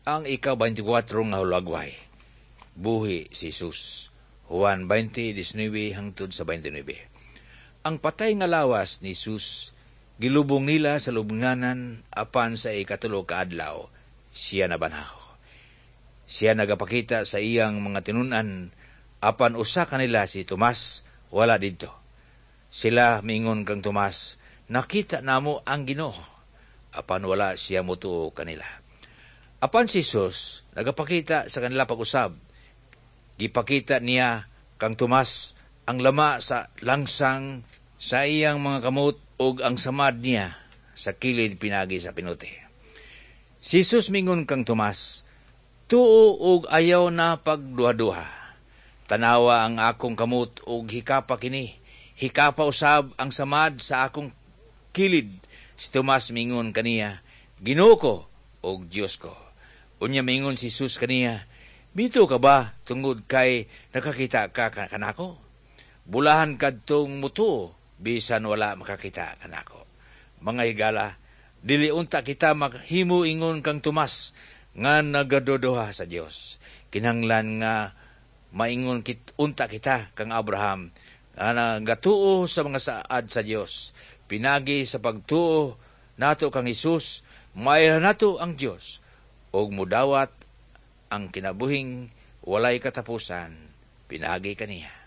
Ang ika-24 nga hulagway, buhi si Jesus. Juan 20:19 hangtod sa 29. Ang patay nga lawas ni Jesus, gilubong nila sa lubnganan apan sa ikatulo ka adlaw, siya nabanaho. Siya nagapakita sa iyang mga tinunan, apan usa kanila si Tomas, wala didto. Sila mingon kang Tomas, nakita namo ang Ginoo, apan wala siya motuo kanila. Apan si Jesus nagapakita sa kanila pag-usab. Gipakita niya kang Tomas ang lama sa langsang sa iyang mga kamot ug ang samad niya sa kilid pinagi sa pinuti. Si Jesus mingon kang Tomas, tuo ug ayaw na pagduha-duha. Tanawa ang akong kamot ug hikapa kini. Hikapa usab ang samad sa akong kilid. Si Tomas mingon kaniya, Ginoo ko ug Dios ko. Unya mingon si Jesus kaniya, bito ka ba tungod kay nakakita ka kanako? Bulahan kadtong mutuo bisan wala makakita kanako. Mga higala, dili unta kita maghimo ingon kang Tomas nga nagadodoha sa Dios. Kinahanglan nga maingon unta kita kang Abraham nga nagatuo sa mga saad sa Dios. Pinagi sa pagtuo nato kang Hesus, maayhan nato ang Dios og mudawat ang kinabuhing walay katapusan. Pinagi kaniya.